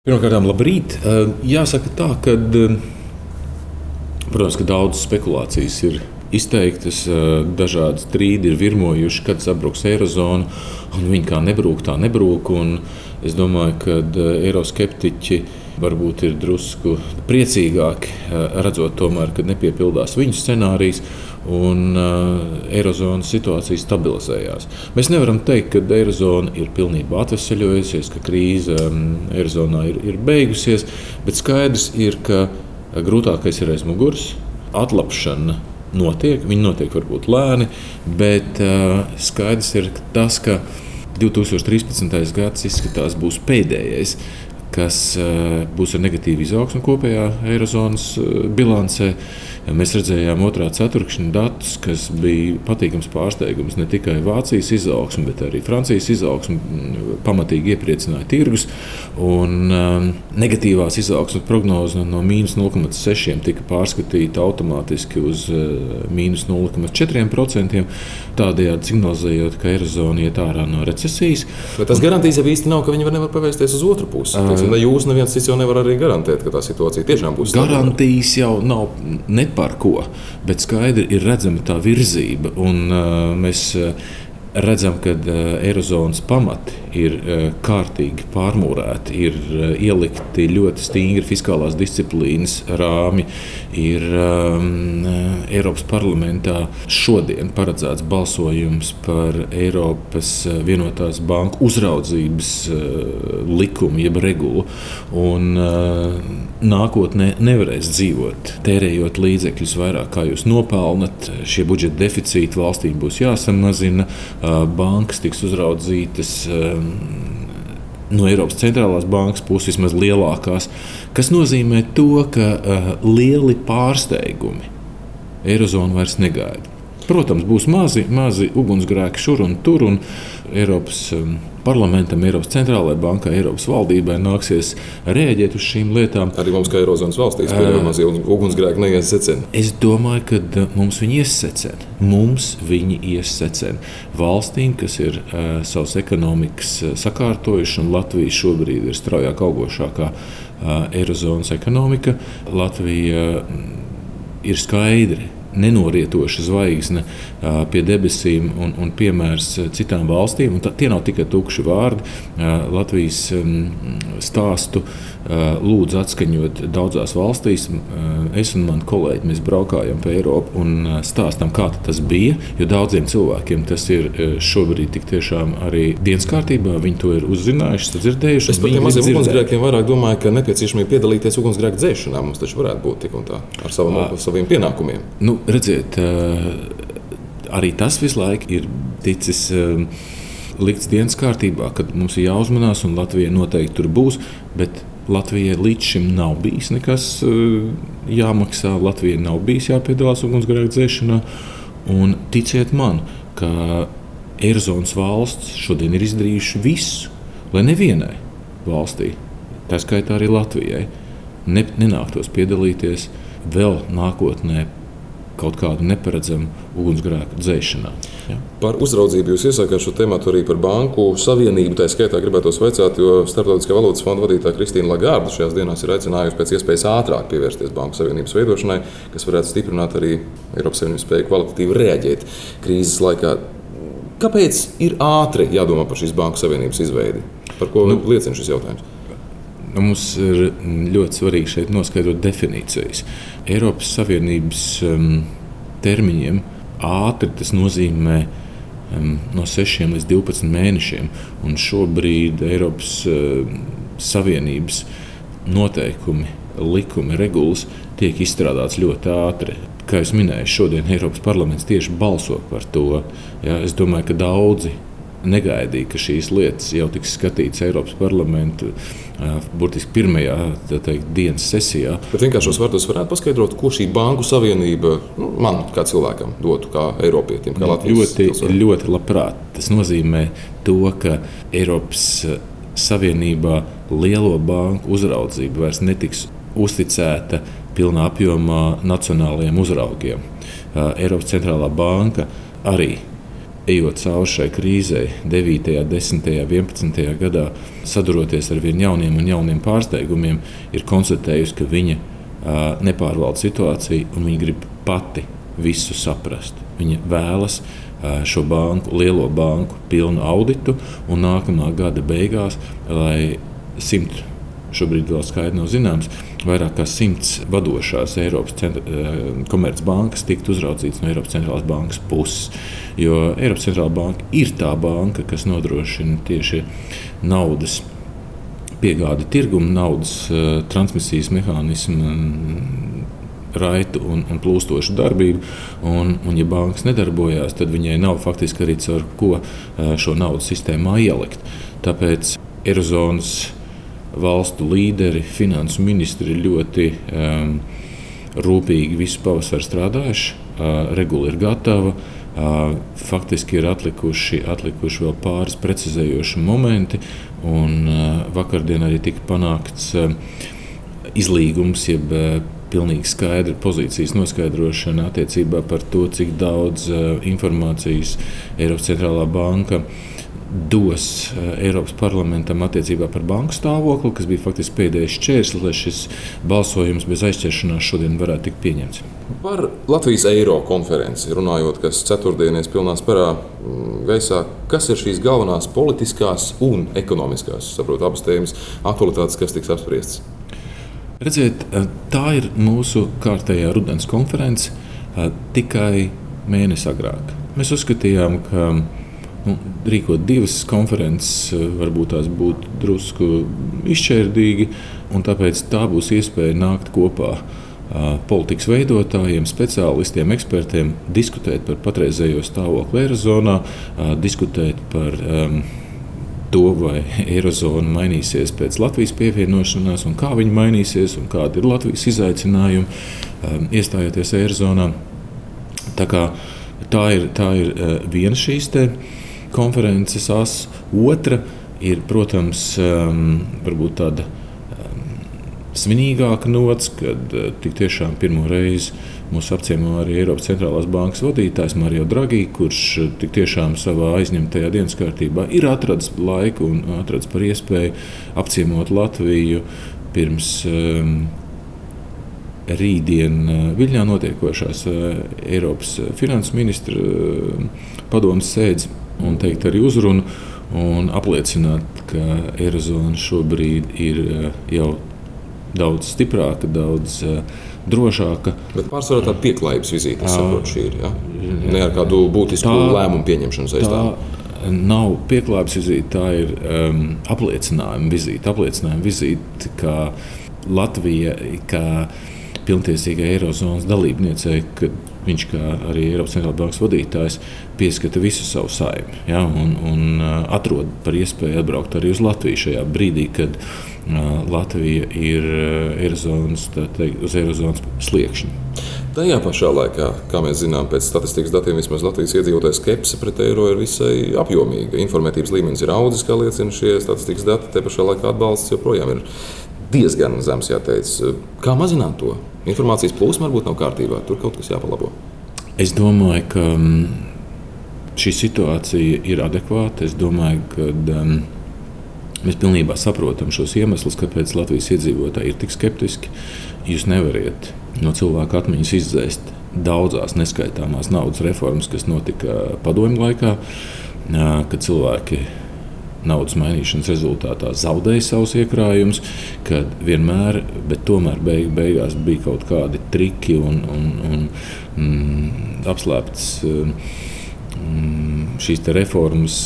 Pirmkārt, labrīt. Jāsaka tā, ka, protams, ka daudzas spekulācijas ir izteiktas, dažādi strīdi ir virmojuši, kad sabruks eirozona, un viņi kā nebrūk, tā nebrūk. Es domāju, ka eiroskeptiķi varbūt ir drusku priecīgāki, redzot tomēr, ka nepiepildās viņu scenārijs, un eirozonas situācija stabilizējās. Mēs nevaram teikt, ka eirozona ir pilnībā atveseļojusies, ka krīze eirozonā ir beigusies, bet skaidrs ir, ka grūtākais ir aiz muguras. Atlapšana notiek, viņi notiek varbūt lēni, bet skaidrs ir tas, ka 2013. gads izskatās būs pēdējais, kas būs ar negatīvu izaugsmu kopējā eirozonas bilancē. Mēs redzējām otrā ceturkšņa datus, kas bija patīkams pārsteigums ne tikai Vācijas izaugsme, bet arī Francijas izaugsme pamatīgi iepriecināja tirgus. Negatīvās izaugsmes prognoze no -0,6% tika pārskatīta automātiski uz -0,4%, tādējādi signalizējot, ka eirozona iet ārā no recesijas. Bet tas garantijas jau īsti nav, ka viņi nevar pavērsties uz otru pusi. Ne jūs, neviens cits jau nevar arī garantēt, ka tā situācija tiešām būs stabila. Garantijas jau nav ne par ko, bet skaidri ir redzama tā virzība. Mēs redzam, ka eirozonas pamati ir kārtīgi pārmūrēti, ir ielikti ļoti stingri fiskālās disciplīnas rāmi. Ir Eiropas parlamentā šodien paredzēts balsojums par Eiropas vienotās banku uzraudzības likumu, jeb regulu. Nākotnē nevarēs dzīvot, tērējot līdzekļus vairāk, kā jūs nopelnat. Šie budžeta deficīti valstīm būs jāsamazina. Bankas tiks uzraudzītas no Eiropas centrālās bankas puses, vismaz lielākās, kas nozīmē to, ka lieli pārsteigumi eirozona vairs negaida. Protams, būs mazi ugunsgrēki šur un tur, un Eiropas parlamentam, Eiropas centrālajai bankai, Eiropas valdībai nāksies rēģēt uz šīm lietām. Arī mums, kā eirozonas valstīs, mazie ugunsgrēki neiesecina. Es domāju, ka mums viņi iesecena. Mums viņi iesecena. Valstīm, kas ir savas ekonomikas sakārtojuši, un Latvija šobrīd ir straujāk augošākā eirozonas ekonomika. Latvija ir skaidri nenorietoša zvaigzne pie debesīm un piemērs citām valstīm. Tie nav tikai tukši vārdi. Latvijas stāstu lūdzu atskaņot daudzās valstīs. Es un mani kolēģi mēs braukājam pa Eiropu un stāstam, kā tas bija. Jo daudziem cilvēkiem tas ir šobrīd tik tiešām arī dienas kārtībā. Viņi to ir uzzinājuši, sadzirdējuši. Es par tiem maziem ugunsgrēkiem vairāk domāju, ka nepieciešamība piedalīties ugunsgrēku dzēšanā mums taču varētu būt tik un tā ar saviem pienākumiem. Redziet, arī tas visu laiku ir ticis likts dienas kārtībā, kad mums ir jāuzmanās, un Latvija noteikti tur būs. Bet Latvijai līdz šim nav bijis nekas jāmaksā. Latvijai nav bijis jāpiedalās ugunsgrēku dzēšanā. Un ticiet man, ka eirozonas valsts šodien ir izdarījuši visu, lai nevienai valstī, tā skaitā arī Latvijai, nenāktos piedalīties vēl nākotnē kaut kādu neparedzamu ugunsgrēku dzēšanā. Ja? Par uzraudzību jūs iesākāt šo tēmatu arī par banku savienību. Tā skaitā gribētos vaicāt, jo Starptautiskā valūtas fonda vadītāja Kristīna Lagarde šajās dienās ir aicinājusi pēc iespējas ātrāk pievērsties banku savienības veidošanai, kas varētu stiprināt arī Eiropas Savienības spēju kvalitatīvi reaģēt krīzes laikā. Kāpēc ir ātri jādomā par šīs banku savienības izveidi? Par ko liecina šis jautājums? Mums ir ļoti svarīgi šeit noskaidrot definīcijas. Eiropas Savienības termiņiem ātri tas nozīmē no 6 līdz 12 mēnešiem. Un šobrīd Eiropas Savienības noteikumi, likumi, regulas tiek izstrādāts ļoti ātri. Kā jūs minējāt, šodien Eiropas parlaments tieši balso par to. Ja, es domāju, ka daudzi negaidīja, ka šīs lietas jau tiks skatītas Eiropas parlamentu burtiski pirmajā dienas sesijā. Bet vienkāršos vārdos varētu paskaidrot, ko šī banku savienība man kā cilvēkam dotu, kā Eiropietim, kā Latvijas pilsonim? Ļoti labprāt. Tas nozīmē to, ka Eiropas Savienībā lielo banku uzraudzība vairs netiks uzticēta pilnā apjomā nacionālajiem uzraugiem. Eiropas centrālā banka arī ejot cauri šai krīzei 9., 10., 11. gadā, saduroties ar vien jauniem pārsteigumiem, ir konstatējusi, ka viņa nepārvalda situāciju un viņa grib pati visu saprast. Viņa vēlas šo lielo banku pilnu auditu un nākamā gada beigās, lai 100, šobrīd vēl skaidri nav zināms, vairāk kā 100 vadošās Eiropas komercbankas tiktu uzraudzītas no Eiropas centrālās bankas puses. Jo Eiropas centrālā banka ir tā banka, kas nodrošina tieši naudas piegādi tirgumu, naudas transmisijas mehānismu, raitu un plūstošu darbību. Un, ja bankas nedarbojās, tad viņai nav faktiski arī caur ko šo naudu sistēmā ielikt. Tāpēc Eirozonas valstu līderi, finansu ministri ļoti rūpīgi visu pavasaru strādājuši. Regula ir gatava. Faktiski ir atlikuši vēl pāris precizējoši momenti. Un vakardien arī tika panākts izlīgums, jeb pilnīgi skaidra pozīcijas noskaidrošana attiecībā par to, cik daudz informācijas Eiropas centrālā banka dos Eiropas parlamentam attiecībā par banku stāvokli, kas bija faktiski pēdējais šķērslis, lai šis balsojums bez aizķeršanās šodien varētu tikt pieņemts. Par Latvijas Eiro konferenci runājot, kas ceturtdienās pilnā sparā gaisā, kas ir šīs galvenās politiskās un ekonomiskās, saprotu, abas tēmas aktualitātes, kas tiks apspriestas? Redziet, tā ir mūsu kārtējā rudens konference tikai mēnesi agrāk. Mēs uzskatījām, ka rīkot divas konferences varbūt tās būtu drusku izšķērdīgi, un tāpēc tā būs iespēja nākt kopā politikas veidotājiem, speciālistiem, ekspertiem, diskutēt par patreizējo stāvokli Eirozonā, diskutēt par to, vai Eirozona mainīsies pēc Latvijas pievienošanās, un kā viņa mainīsies, un kādi ir Latvijas izaicinājumi iestājoties Eirozonā. Tā ir viena šīs te konferences as. Otra ir, protams, varbūt tāda svinīgāka nots, kad tik tiešām pirmo reizi mūs apciemo arī Eiropas centrālās bankas vadītājs Mario Draghi, kurš tik tiešām savā aizņemtajā dienas kārtībā ir atradis laiku un atradis par iespēju apciemot Latviju pirms rītdien Viļņā notiekošās Eiropas finansu ministra padomes sēdes un teikt arī uzrunu un apliecināt, ka Eirozona šobrīd ir jau daudz stiprāka, daudz drošāka. Bet pārsvarā tāda pieklājības vizīte, es saprotu, šī ir, ja? Ne ar kādu būtisku lēmumu pieņemšanu saistām. Tā nav pieklājības vizīte, tā ir apliecinājuma vizīte, ka Latvija, kā pilntiesīga Eirozonas dalībniecei, kad viņš kā arī Eiropas centrālās bankas vadītājs pieskata visu savu saimi, ja, un atrod par iespēju atbraukt arī uz Latviju šajā brīdī, kad Latvija ir uz Eirozonas sliekšņa. Tajā pašā laikā, kā mēs zinām, pēc statistikas datiem vismaz Latvijas iedzīvotāju skepse pret eiro ir visai apjomīga. Informētības līmenis ir audzis, kā liecina šie statistikas dati, te pašā laikā atbalsts joprojām ir diezgan zems, jāteic. Kā mazināt to? Informācijas plūsma varbūt nav kārtībā, tur kaut kas jāpalabo. Es domāju, ka šī situācija ir adekvāta. Es domāju, ka mēs pilnībā saprotam šos iemeslus, kāpēc Latvijas iedzīvotāji ir tik skeptiski. Jūs nevariet no cilvēku atmiņas izdzēst daudzās neskaitāmās naudas reformas, kas notika padomju laikā, kad cilvēki naudas mainīšanas rezultātā zaudēja savus iekrājumus, kad vienmēr, bet tomēr beigās bija kaut kādi triki un apslēptas šīs te reformas.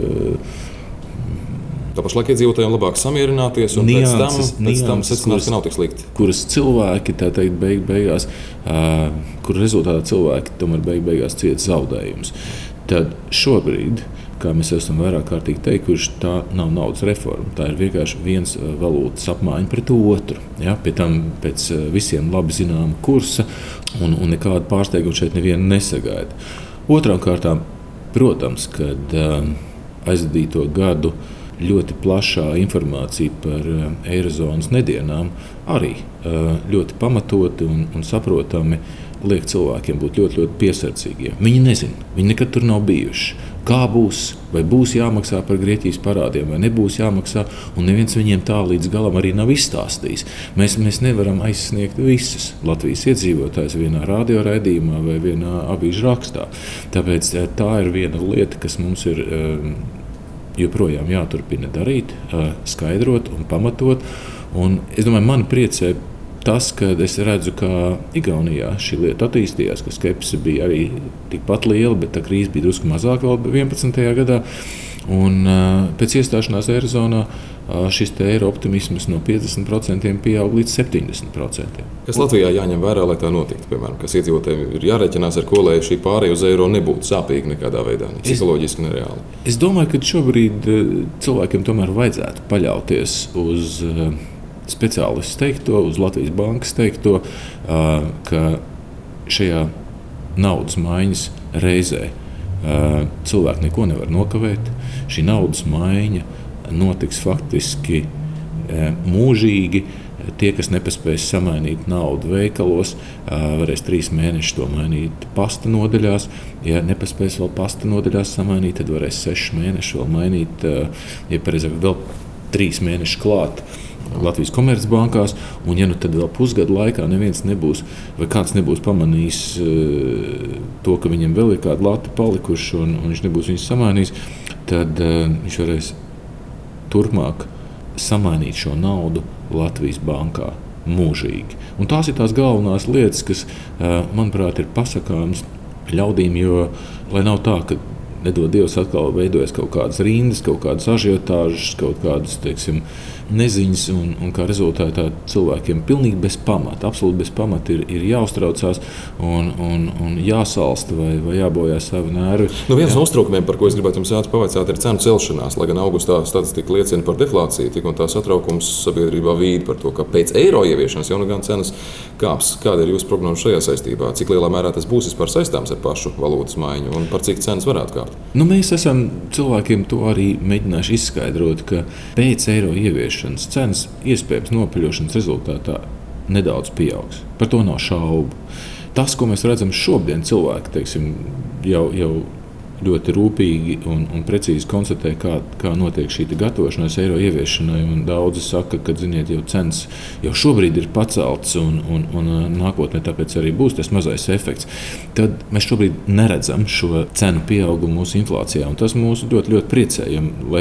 Tā pašlaik iedzīvotājiem labāk samierināties un nianses, pēc tam secināt, ka nav tik slikti. Kuras cilvēki, tā teikt, beigās, kur rezultātā cilvēki tomēr beigās cieta zaudējumus. Tad šobrīd, kā mēs esam vairāk kārtīgi teikuši, tā nav naudas reforma. Tā ir vienkārši viens valūtas apmaiņa pret otru. Ja? Pie tam pēc visiem labi zināma kursa un nekāda pārsteiguma šeit neviena nesagaida. Otrām kārtām, protams, kad aizvadīto gadu ļoti plašā informācija par Eirozonas nedienām arī ļoti pamatoti un saprotami liek cilvēkiem būt ļoti, ļoti piesardzīgiem. Viņi nezina, viņi nekad tur nav bijuši. kā būs, vai būs jāmaksā par Grieķijas parādiem, vai nebūs jāmaksā, un neviens viņiem tā līdz galam arī nav izstāstījis. Mēs nevaram aizsniegt visus Latvijas iedzīvotājus vienā radioraidījumā vai vienā avīžu rakstā. Tāpēc tā ir viena lieta, kas mums ir joprojām jāturpina darīt, skaidrot un pamatot. Un es domāju, mani priecē tas, ka es redzu, ka Igaunijā šī lieta attīstījās, ka skepse bija arī tikpat liela, bet tā krīze bija drusku mazāk vēl 11. gadā. Un pēc iestāšanās Eirozonā šis eiro optimisms no 50% pieaug līdz 70%. Kas Latvijā jāņem vērā, lai tā notiktu? Piemēram, kas iedzīvotājiem ir jārēķinās ar ko, lai šī pārēja uz eiro nebūtu sāpīga nekādā veidā, ne psiholoģiski, ne reāli? Es domāju, ka šobrīd cilvēkiem tomēr vajadzētu paļauties uz speciālistu teikto, uz Latvijas bankas teikto, ka šajā naudas maiņas reizē cilvēki neko nevar nokavēt. Šī naudas maiņa notiks faktiski mūžīgi. Tie, kas nepaspēs samainīt naudu veikalos, varēs 3 mēnešus to mainīt pasta nodaļās. Ja nepaspēs vēl pasta nodaļās samainīt, tad varēs 6 mēnešus vēl mainīt, ja pareizāk vēl 3 mēnešus klāt Latvijas Komercbankās, un ja nu tad vēl pusgadu laikā neviens nebūs, vai kāds nebūs pamanījis to, ka viņam vēl ir kādi lati palikuši, un viņš nebūs viņus samainījis, tad viņš varēs turpmāk samainīt šo naudu Latvijas bankā mūžīgi. Un tās ir tās galvenās lietas, kas, manuprāt, ir pasakāmas ļaudīm, jo lai nav tā, ka nedod Dievs atkal veidojas kaut kādas rindas, kaut kādas ažiotāžas, kaut kādas, teiksim, neziņas, un kā rezultātā cilvēkiem pilnīgi bez pamata, absolūti bez pamata ir jāuztraucās un jāsalsta vai jābojā savi nervi. Viens no uztraukumiem, par ko es gribētu jums pavaicāt, ir cenu celšanās. Lai gan augustā statistika liecina par deflāciju, tik un tā satraukums sabiedrībā vīd par to, ka pēc eiro ieviešanas jau gan cenas kāps. Kāda ir jūsu prognoze šajā saistībā? Cik lielā mērā tas būs vispār saistāms ar pašu valūtas maiņu un par cik cenas varētu kāpt? Mēs esam cilvēkiem to arī mēģinājuši izskaidrot, ka pēc eiro ieviešanas cenas iespējams nopaļošanas rezultātā nedaudz pieaugs. Par to nav šaubu. Tas, ko mēs redzam šodien, cilvēki, teiksim, jau ļoti rūpīgi un precīzi konstatē, kā notiek šī gatavošanās eiro ieviešanai. Daudzi saka, ka ziniet, jau cenas jau šobrīd ir paceltas un nākotnē tāpēc arī būs tas mazais efekts. Tad mēs šobrīd neredzam šo cenu pieaugumu mūsu inflācijā. Un tas mūs ļoti, ļoti priecē.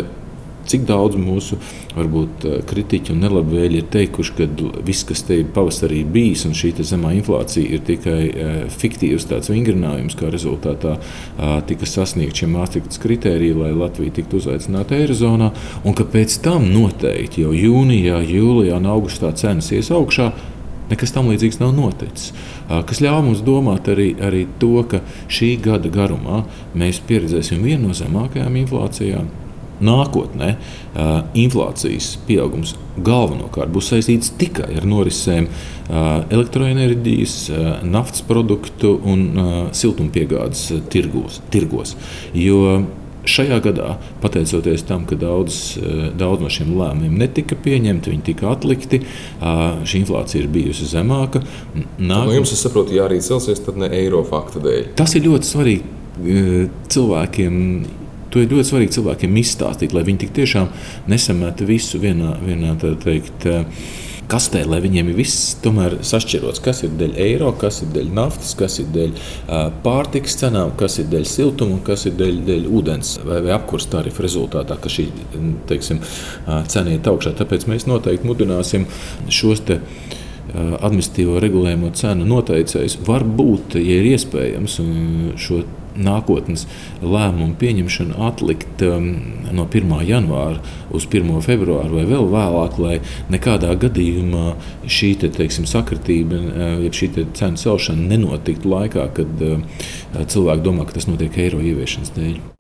Cik daudz mūsu varbūt kritiķi un nelabvēļi ir teikuši, ka viss, kas te pavasarī bijis un šī zemā inflācija ir tikai fiktīvs tāds vingrinājums, kā rezultātā tika sasniegt šie Māstrihtas kritēriji, lai Latvija tiktu uzaicināta Eirozonā, un ka pēc tam noteikti jau jūnijā, jūlijā un augustā cenas ies augšā. Nekas tam līdzīgs nav noticis, kas ļauj mums domāt arī to, ka šī gada garumā mēs pieredzēsim vienu no zemākajām inflācijām. Nākotnē inflācijas pieaugums galvenokārt būs saistīts tikai ar norisēm elektroenerģijas, naftas produktu un siltumpiegādes tirgos. Jo šajā gadā, pateicoties tam, ka daudz no šiem lēmumiem netika pieņemti, viņi tika atlikti, šī inflācija ir bijusi zemāka. No jums, es saprotu, ja arī celsies, tad ne eiro fakta dēļ. Tas ir ļoti svarīgi cilvēkiem. To ir ļoti svarīgi cilvēkiem izstāstīt, lai viņi tik tiešām nesameta visu vienā tā teikt, kastē, lai viņiem ir viss tomēr sašķirots. Kas ir dēļ eiro, kas ir dēļ naftas, kas ir dēļ pārtikas cenām, kas ir dēļ siltuma un kas ir dēļ ūdens vai apkurs tarifu rezultātā, ka šī, teiksim, cena iet augšā. Tāpēc mēs noteikti mudināsim šos te administratīvo regulējumu cenu noteicējus. Varbūt, ja ir iespējams, šo nākotnes lēmumu pieņemšanu atlikt no 1. janvāra uz 1. februāru vai vēl vēlāk, lai nekādā gadījumā šī sakritība, ja šī cenu celšana nenotiktu laikā, kad cilvēki domā, ka tas notiek eiro ieviešanas dēļ.